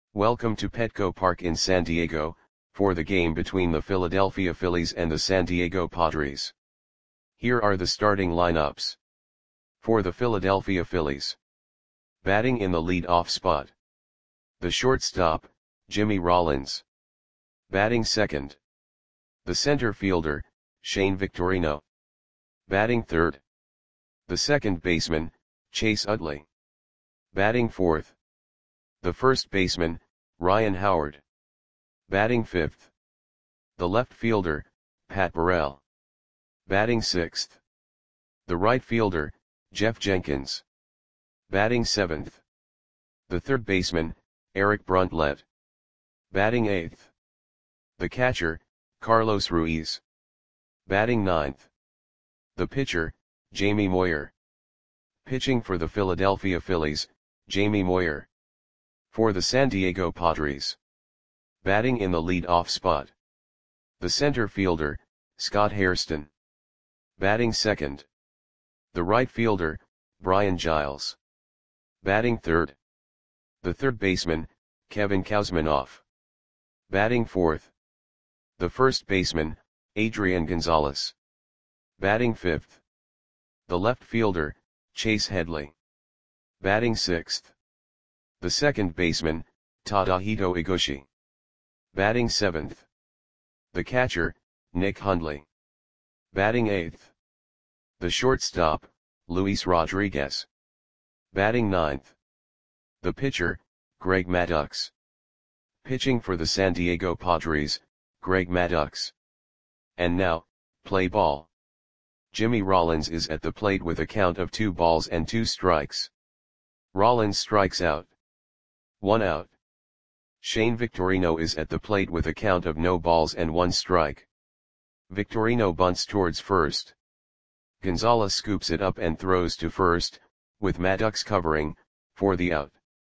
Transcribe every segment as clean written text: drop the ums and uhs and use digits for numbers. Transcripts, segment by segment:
Welcome to Petco Park in San Diego, for the game between the Philadelphia Phillies and the San Diego Padres. Here are the starting lineups. For the Philadelphia Phillies. Batting in the lead-off spot. The shortstop, Jimmy Rollins. Batting second. The center fielder, Shane Victorino. Batting third. The second baseman, Chase Utley. Batting fourth. The first baseman, Ryan Howard. Batting fifth. The left fielder, Pat Burrell. Batting sixth. The right fielder, Jeff Jenkins. Batting seventh. The third baseman, Eric Bruntlett. Batting eighth. The catcher, Carlos Ruiz. Batting ninth. The pitcher, Jamie Moyer. Pitching for the Philadelphia Phillies, Jamie Moyer. For the San Diego Padres. Batting in the lead-off spot. The center fielder, Scott Hairston. Batting second. The right fielder, Brian Giles. Batting third. The third baseman, Kevin Kuzminoff. Batting fourth. The first baseman, Adrian Gonzalez. Batting fifth. The left fielder, Chase Headley. Batting sixth. The second baseman, Tadahito Iguchi. Batting seventh. The catcher, Nick Hundley. Batting eighth. The shortstop, Luis Rodriguez. Batting ninth. The pitcher, Greg Maddux. Pitching for the San Diego Padres, Greg Maddux. And now, play ball. Jimmy Rollins is at the plate with a count of 2 balls and 2 strikes. Rollins strikes out. 1 out. Shane Victorino is at the plate with a count of no balls and 1 strike. Victorino bunts towards first. Gonzalez scoops it up and throws to first, with Maddux covering, for the out.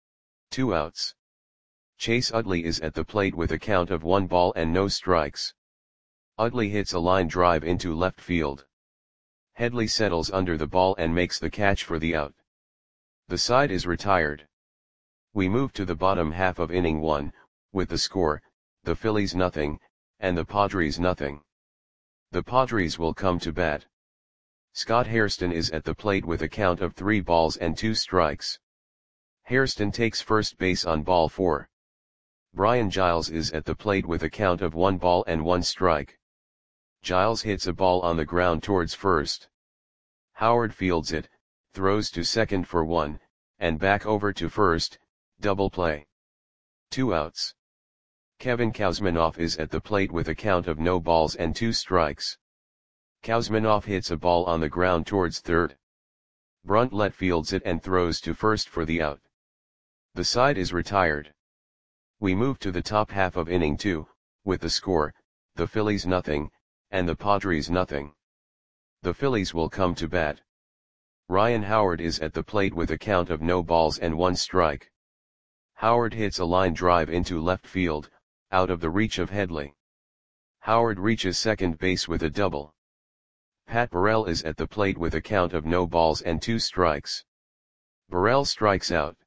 2 outs. Chase Utley is at the plate with a count of 1 ball and no strikes. Utley hits a line drive into left field. Headley settles under the ball and makes the catch for the out. The side is retired. We move to the bottom half of inning 1, with the score, the Phillies nothing, and the Padres nothing. The Padres will come to bat. Scott Hairston is at the plate with a count of 3 balls and 2 strikes. Hairston takes first base on ball 4. Brian Giles is at the plate with a count of 1 ball and 1 strike. Giles hits a ball on the ground towards first. Howard fields it, throws to second for 1, and back over to first, double play. 2 outs. Kevin Kuzminoff is at the plate with a count of no balls and 2 strikes. Kuzminoff hits a ball on the ground towards third. Bruntlett fields it and throws to first for the out. The side is retired. We move to the top half of inning 2, with the score, the Phillies nothing, and the Padres nothing. The Phillies will come to bat. Ryan Howard is at the plate with a count of no balls and 1 strike. Howard hits a line drive into left field, out of the reach of Headley. Howard reaches second base with a double. Pat Burrell is at the plate with a count of no balls and 2 strikes. Burrell strikes out.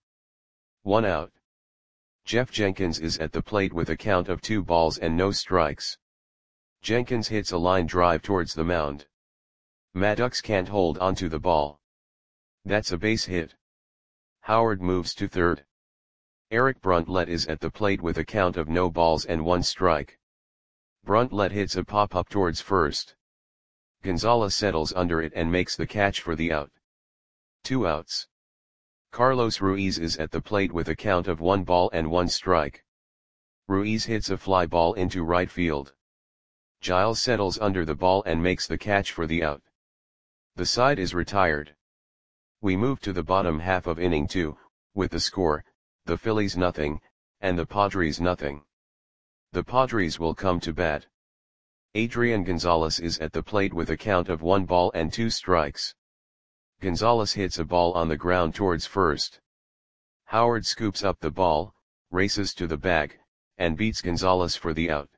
1 out. Jeff Jenkins is at the plate with a count of 2 balls and no strikes. Jenkins hits a line drive towards the mound. Maddux can't hold onto the ball. That's a base hit. Howard moves to third. Eric Bruntlett is at the plate with a count of no balls and 1 strike. Bruntlett hits a pop-up towards first. Gonzalez settles under it and makes the catch for the out. 2 outs. Carlos Ruiz is at the plate with a count of 1 ball and 1 strike. Ruiz hits a fly ball into right field. Giles settles under the ball and makes the catch for the out. The side is retired. We move to the bottom half of inning 2, with the score, the Phillies nothing, and the Padres nothing. The Padres will come to bat. Adrian Gonzalez is at the plate with a count of 1 ball and 2 strikes. Gonzalez hits a ball on the ground towards first. Howard scoops up the ball, races to the bag, and beats Gonzalez for the out.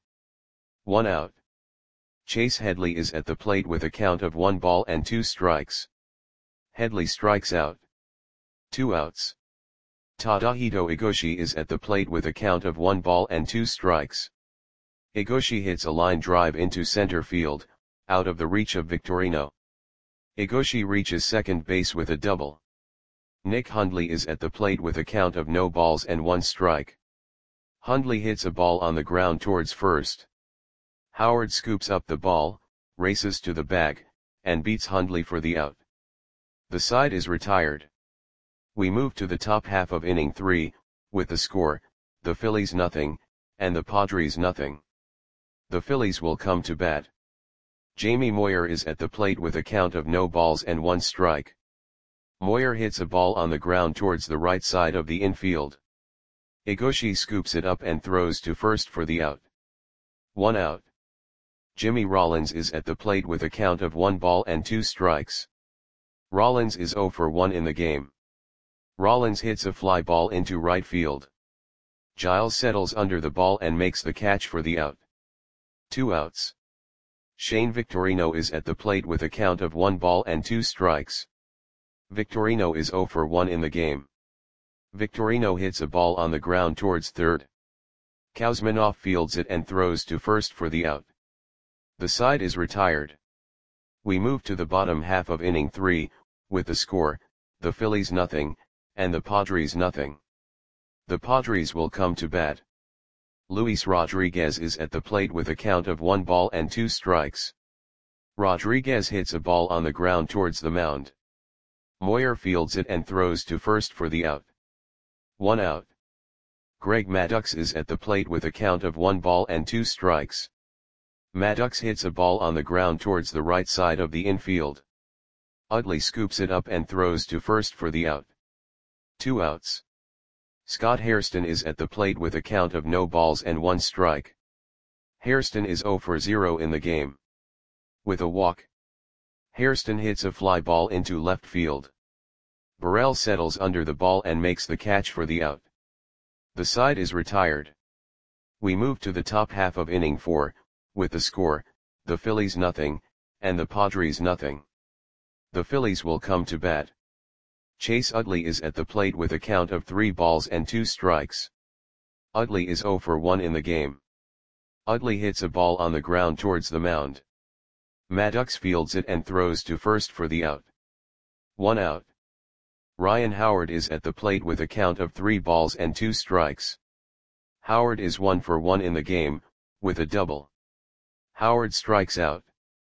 1 out. Chase Headley is at the plate with a count of 1 ball and 2 strikes. Headley strikes out. 2 outs. Tadahito Egoshi is at the plate with a count of 1 ball and 2 strikes. Egoshi hits a line drive into center field, out of the reach of Victorino. Egoshi reaches second base with a double. Nick Hundley is at the plate with a count of no balls and 1 strike. Hundley hits a ball on the ground towards first. Howard scoops up the ball, races to the bag, and beats Hundley for the out. The side is retired. We move to the top half of inning 3, with the score, the Phillies nothing, and the Padres nothing. The Phillies will come to bat. Jamie Moyer is at the plate with a count of no balls and 1 strike. Moyer hits a ball on the ground towards the right side of the infield. Egoshi scoops it up and throws to first for the out. 1 out. Jimmy Rollins is at the plate with a count of 1 ball and 2 strikes. Rollins is 0 for 1 in the game. Rollins hits a fly ball into right field. Giles settles under the ball and makes the catch for the out. 2 outs. Shane Victorino is at the plate with a count of 1 ball and 2 strikes. Victorino is 0 for 1 in the game. Victorino hits a ball on the ground towards third. Kuzminoff fields it and throws to first for the out. The side is retired. We move to the bottom half of inning 3, with the score, the Phillies nothing, and the Padres nothing. The Padres will come to bat. Luis Rodriguez is at the plate with a count of 1 ball and 2 strikes. Rodriguez hits a ball on the ground towards the mound. Moyer fields it and throws to first for the out. 1 out. Greg Maddux is at the plate with a count of 1 ball and 2 strikes. Maddux hits a ball on the ground towards the right side of the infield. Utley scoops it up and throws to first for the out. 2 outs. Scott Hairston is at the plate with a count of no balls and 1 strike. Hairston is 0 for 0 in the game. With a walk, Hairston hits a fly ball into left field. Burrell settles under the ball and makes the catch for the out. The side is retired. We move to the top half of inning 4, with the score, the Phillies nothing, and the Padres nothing. The Phillies will come to bat. Chase Utley is at the plate with a count of 3 balls and 2 strikes. Utley is 0 for 1 in the game. Utley hits a ball on the ground towards the mound. Maddux fields it and throws to first for the out. 1 out. Ryan Howard is at the plate with a count of 3 balls and 2 strikes. Howard is 1 for 1 in the game, with a double. Howard strikes out.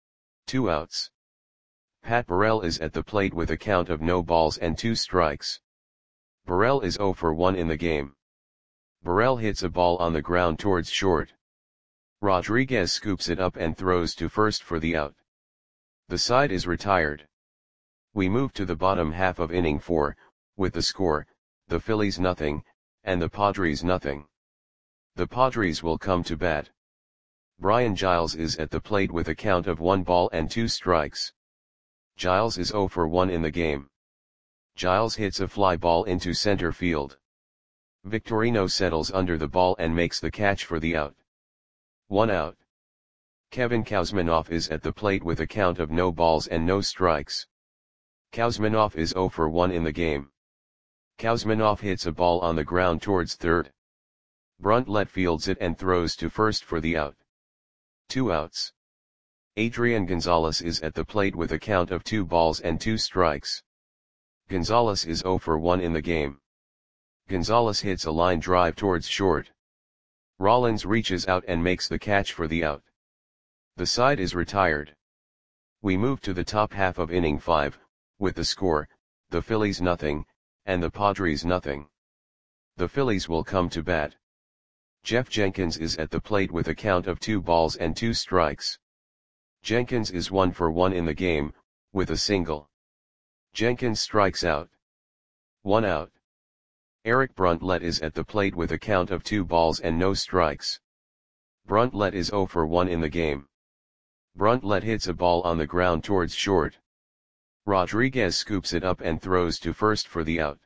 2 outs. Pat Burrell is at the plate with a count of no balls and 2 strikes. Burrell is 0 for 1 in the game. Burrell hits a ball on the ground towards short. Rodriguez scoops it up and throws to first for the out. The side is retired. We move to the bottom half of inning 4, with the score, the Phillies nothing, and the Padres nothing. The Padres will come to bat. Brian Giles is at the plate with a count of 1 ball and 2 strikes. Giles is 0 for 1 in the game. Giles hits a fly ball into center field. Victorino settles under the ball and makes the catch for the out. 1 out. Kevin Kuzminoff is at the plate with a count of no balls and no strikes. Kuzminoff is 0 for 1 in the game. Kuzminoff hits a ball on the ground towards third. Bruntlett fields it and throws to first for the out. 2 outs. Adrian Gonzalez is at the plate with a count of 2 balls and 2 strikes. Gonzalez is 0 for 1 in the game. Gonzalez hits a line drive towards short. Rollins reaches out and makes the catch for the out. The side is retired. We move to the top half of inning 5, with the score, the Phillies nothing, and the Padres nothing. The Phillies will come to bat. Jeff Jenkins is at the plate with a count of 2 balls and 2 strikes. Jenkins is 1 for 1 in the game, with a single. Jenkins strikes out. 1 out. Eric Bruntlett is at the plate with a count of 2 balls and no strikes. Bruntlett is 0 for 1 in the game. Bruntlett hits a ball on the ground towards short. Rodriguez scoops it up and throws to first for the out.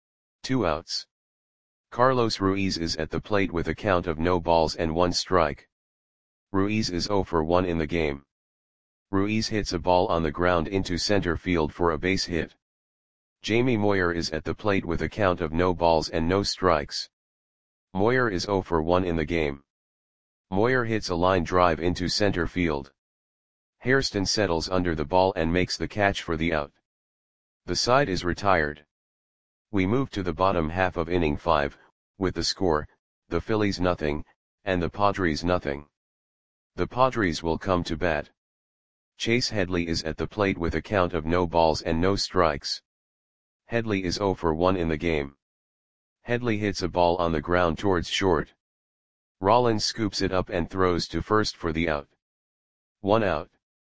2 outs. Carlos Ruiz is at the plate with a count of no balls and 1 strike. Ruiz is 0 for 1 in the game. Ruiz hits a ball on the ground into center field for a base hit. Jamie Moyer is at the plate with a count of no balls and no strikes. Moyer is 0 for 1 in the game. Moyer hits a line drive into center field. Hairston settles under the ball and makes the catch for the out. The side is retired. We move to the bottom half of inning 5, with the score, the Phillies nothing, and the Padres nothing. The Padres will come to bat. Chase Headley is at the plate with a count of no balls and no strikes. Headley is 0 for 1 in the game. Headley hits a ball on the ground towards short. Rollins scoops it up and throws to first for the out. 1 out.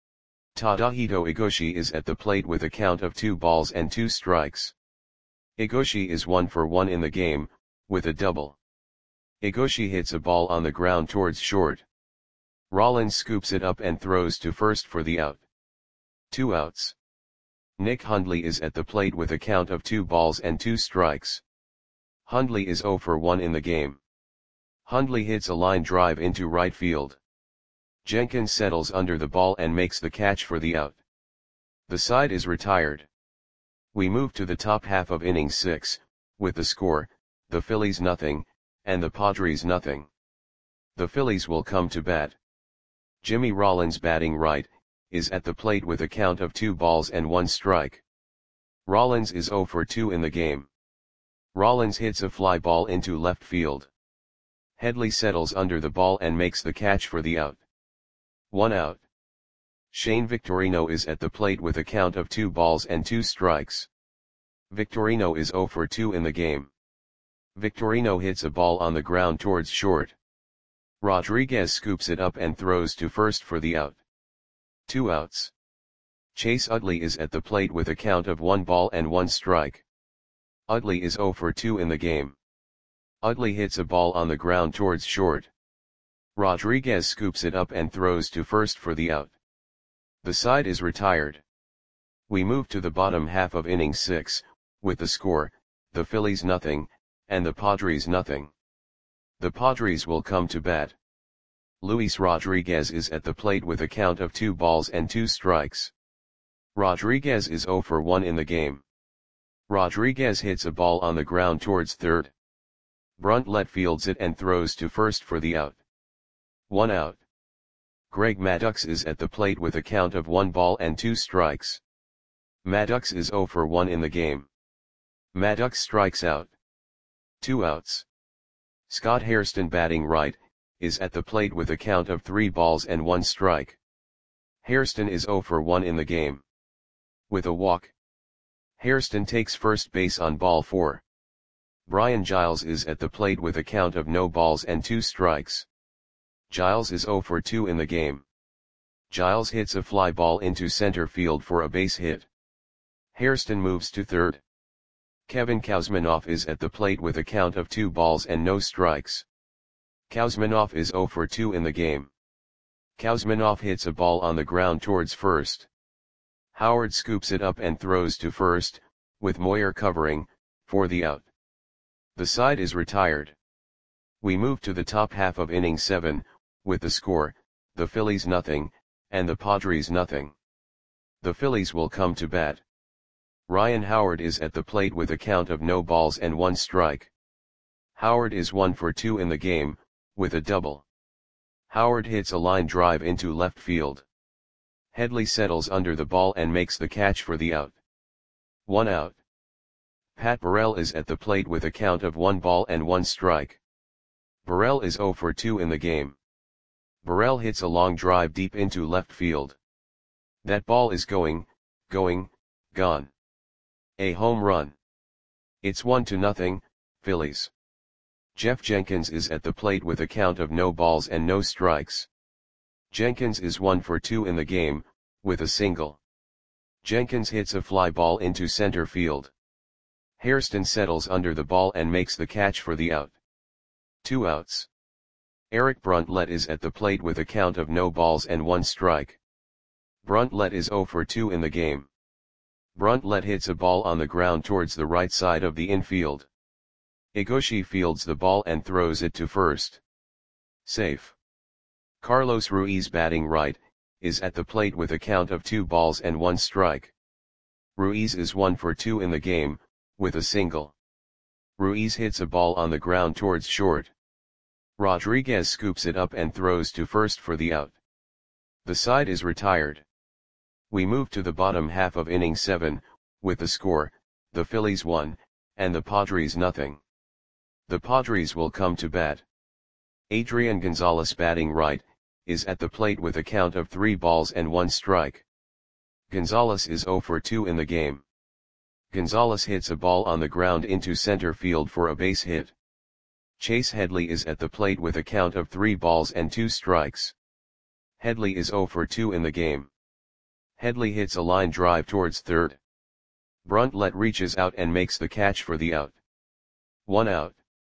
Tadahito Igoshi is at the plate with a count of 2 balls and 2 strikes. Igoshi is 1 for 1 in the game, with a double. Igoshi hits a ball on the ground towards short. Rollins scoops it up and throws to first for the out. 2 outs. Nick Hundley is at the plate with a count of 2 balls and 2 strikes. Hundley is 0 for 1 in the game. Hundley hits a line drive into right field. Jenkins settles under the ball and makes the catch for the out. The side is retired. We move to the top half of inning 6, with the score, the Phillies nothing, and the Padres nothing. The Phillies will come to bat. Jimmy Rollins, batting right, is at the plate with a count of 2 balls and 1 strike. Rollins is 0 for 2 in the game. Rollins hits a fly ball into left field. Headley settles under the ball and makes the catch for the out. 1 out. Shane Victorino is at the plate with a count of 2 balls and 2 strikes. Victorino is 0 for 2 in the game. Victorino hits a ball on the ground towards short. Rodriguez scoops it up and throws to first for the out. 2 outs. Chase Utley is at the plate with a count of 1 ball and 1 strike. Utley is 0 for 2 in the game. Utley hits a ball on the ground towards short. Rodriguez scoops it up and throws to first for the out. The side is retired. We move to the bottom half of inning 6, with the score, the Phillies nothing, and the Padres nothing. The Padres will come to bat. Luis Rodriguez is at the plate with a count of 2 balls and 2 strikes. Rodriguez is 0 for 1 in the game. Rodriguez hits a ball on the ground towards third. Bruntlett fields it and throws to first for the out. 1 out. Greg Maddux is at the plate with a count of 1 ball and 2 strikes. Maddux is 0 for 1 in the game. Maddux strikes out. 2 outs. Scott Hairston, batting right, is at the plate with a count of 3 balls and 1 strike. Hairston is 0 for 1 in the game. With a walk. Hairston takes first base on ball 4. Brian Giles is at the plate with a count of no balls and 2 strikes. Giles is 0 for 2 in the game. Giles hits a fly ball into center field for a base hit. Hairston moves to third. Kevin Kouzmanoff is at the plate with a count of 2 balls and no strikes. Kouzmanoff is 0 for 2 in the game. Kouzmanoff hits a ball on the ground towards first. Howard scoops it up and throws to first, with Moyer covering, for the out. The side is retired. We move to the top half of inning 7, with the score, the Phillies nothing, and the Padres nothing. The Phillies will come to bat. Ryan Howard is at the plate with a count of no balls and 1 strike. Howard is 1 for 2 in the game, with a double. Howard hits a line drive into left field. Headley settles under the ball and makes the catch for the out. 1 out. Pat Burrell is at the plate with a count of 1 ball and 1 strike. Burrell is 0 for 2 in the game. Burrell hits a long drive deep into left field. That ball is gone. A home run. It's 1-0, Phillies. Jeff Jenkins is at the plate with a count of no balls and no strikes. Jenkins is 1 for 2 in the game, with a single. Jenkins hits a fly ball into center field. Hairston settles under the ball and makes the catch for the out. 2 outs. Eric Bruntlett is at the plate with a count of no balls and 1 strike. Bruntlett is 0 for 2 in the game. Bruntlett hits a ball on the ground towards the right side of the infield. Igoshi fields the ball and throws it to first. Safe. Carlos Ruiz, batting right, is at the plate with a count of 2 balls and 1 strike. Ruiz is 1 for 2 in the game, with a single. Ruiz hits a ball on the ground towards short. Rodriguez scoops it up and throws to first for the out. The side is retired. We move to the bottom half of inning 7, with the score, the Phillies 1, and the Padres nothing. The Padres will come to bat. Adrian Gonzalez, batting right, is at the plate with a count of 3 balls and 1 strike. Gonzalez is 0 for 2 in the game. Gonzalez hits a ball on the ground into center field for a base hit. Chase Headley is at the plate with a count of 3 balls and 2 strikes. Headley is 0 for 2 in the game. Headley hits a line drive towards third. Bruntlett reaches out and makes the catch for the out. 1 out.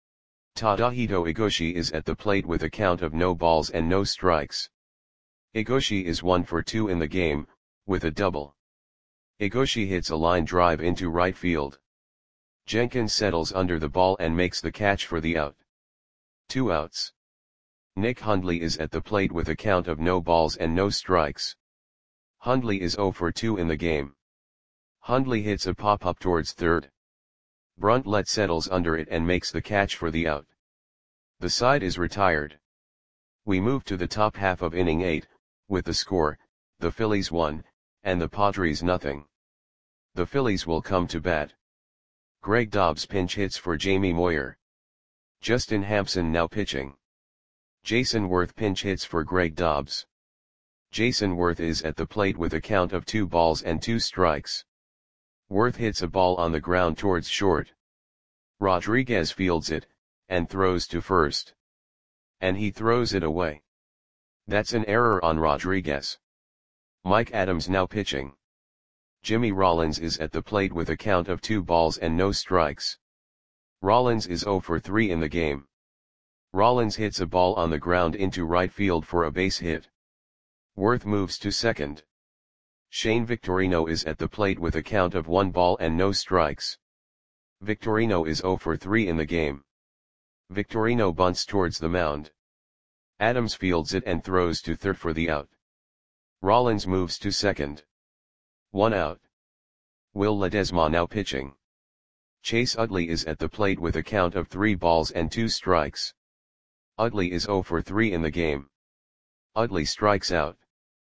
Tadahito Igoshi is at the plate with a count of no balls and no strikes. Igoshi is 1 for 2 in the game, with a double. Igoshi hits a line drive into right field. Jenkins settles under the ball and makes the catch for the out. 2 outs. Nick Hundley is at the plate with a count of no balls and no strikes. Hundley is 0 for 2 in the game. Hundley hits a pop-up towards third. Bruntlett settles under it and makes the catch for the out. The side is retired. We move to the top half of inning 8, with the score, the Phillies 1, and the Padres nothing. The Phillies will come to bat. Greg Dobbs pinch hits for Jamie Moyer. Justin Hampson now pitching. Jason Worth pinch hits for Greg Dobbs. Jason Worth is at the plate with a count of 2 balls and 2 strikes. Worth hits a ball on the ground towards short. Rodriguez fields it, and throws to first. And he throws it away. That's an error on Rodriguez. Mike Adams now pitching. Jimmy Rollins is at the plate with a count of 2 balls and no strikes. Rollins is 0 for 3 in the game. Rollins hits a ball on the ground into right field for a base hit. Worth moves to second. Shane Victorino is at the plate with a count of 1 ball and no strikes. Victorino is 0 for 3 in the game. Victorino bunts towards the mound. Adams fields it and throws to third for the out. Rollins moves to second. 1 out. Will Ledesma now pitching. Chase Utley is at the plate with a count of 3 balls and 2 strikes. Utley is 0 for 3 in the game. Utley strikes out.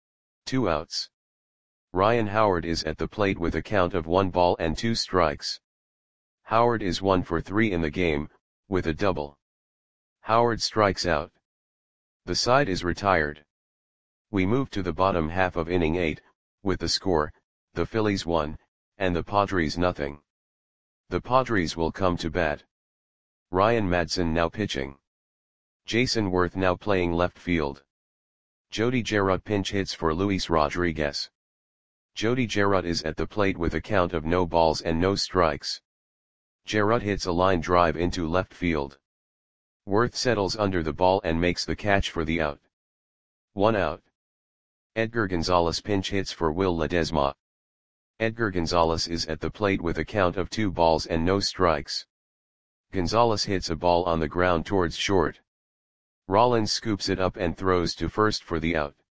2 outs. Ryan Howard is at the plate with a count of 1 ball and 2 strikes. Howard is 1 for 3 in the game, with a double. Howard strikes out. The side is retired. We move to the bottom half of inning 8, with the score, the Phillies 1, and the Padres nothing. The Padres will come to bat. Ryan Madson now pitching. Jason Worth now playing left field. Jody Gerard pinch hits for Luis Rodriguez. Jody Gerard is at the plate with a count of no balls and no strikes. Gerard hits a line drive into left field. Worth settles under the ball and makes the catch for the out. 1 out. Edgar Gonzalez pinch hits for Will Ledesma. Edgar Gonzalez is at the plate with a count of 2 balls and no strikes. Gonzalez hits a ball on the ground towards short. Rollins scoops it up and throws to first for the out.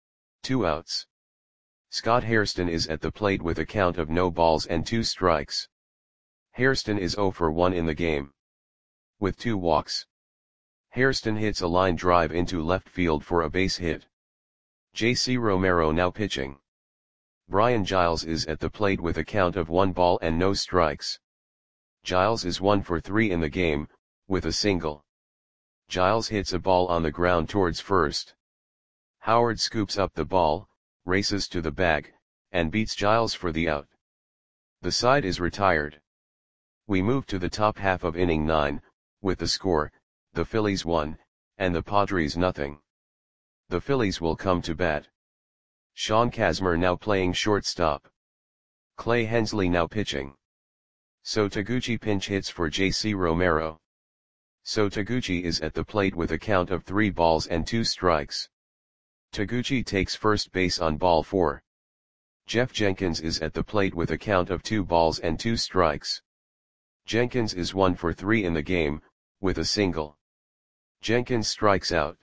2 outs. Scott Hairston is at the plate with a count of no balls and 2 strikes. Hairston is 0 for 1 in the game. With 2 walks. Hairston hits a line drive into left field for a base hit. J.C. Romero now pitching. Brian Giles is at the plate with a count of 1 ball and no strikes. Giles is 1 for 3 in the game, with a single. Giles hits a ball on the ground towards first. Howard scoops up the ball, races to the bag, and beats Giles for the out. The side is retired. We move to the top half of inning 9, with the score, the Phillies 1, and the Padres nothing. The Phillies will come to bat. Sean Kazmir now playing shortstop. Clay Hensley now pitching. So Taguchi pinch hits for J.C. Romero. So Taguchi is at the plate with a count of 3 balls and 2 strikes. Taguchi takes first base on ball 4. Jeff Jenkins is at the plate with a count of 2 balls and 2 strikes. Jenkins is 1 for 3 in the game, with a single. Jenkins strikes out.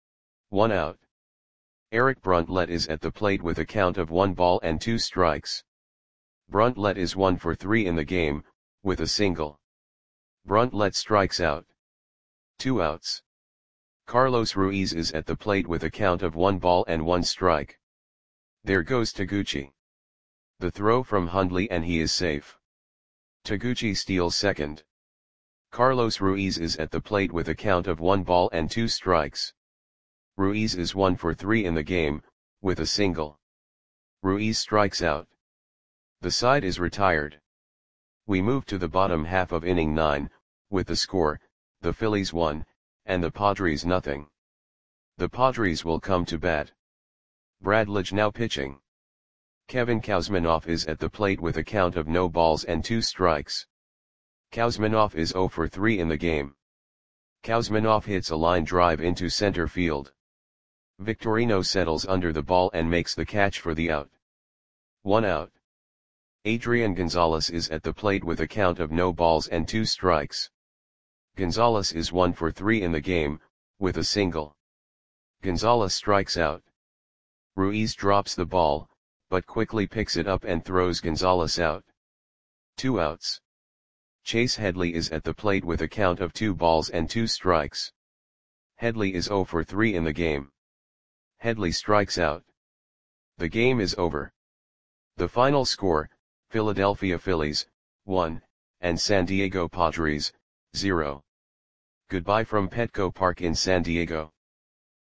1 out. Eric Bruntlett is at the plate with a count of 1 ball and 2 strikes. Bruntlett is 1 for 3 in the game, with a single. Bruntlett strikes out. 2 outs. Carlos Ruiz is at the plate with a count of 1 ball and 1 strike. There goes Taguchi. The throw from Hundley and he is safe. Taguchi steals second. Carlos Ruiz is at the plate with a count of 1 ball and 2 strikes. Ruiz is 1 for 3 in the game, with a single. Ruiz strikes out. The side is retired. We move to the bottom half of inning 9, with the score, the Phillies 1, and the Padres 0. The Padres will come to bat. Bradledge now pitching. Kevin Kouzmanoff is at the plate with a count of no balls and 2 strikes. Kouzmanoff is 0 for 3 in the game. Kouzmanoff hits a line drive into center field. Victorino settles under the ball and makes the catch for the out. 1 out. Adrian Gonzalez is at the plate with a count of no balls and 2 strikes. Gonzalez is 1 for 3 in the game, with a single. Gonzalez strikes out. Ruiz drops the ball, but quickly picks it up and throws Gonzalez out. 2 outs. Chase Headley is at the plate with a count of 2 balls and 2 strikes. Headley is 0 for 3 in the game. Headley strikes out. The game is over. The final score, Philadelphia Phillies, 1, and San Diego Padres, 0. Goodbye from Petco Park in San Diego.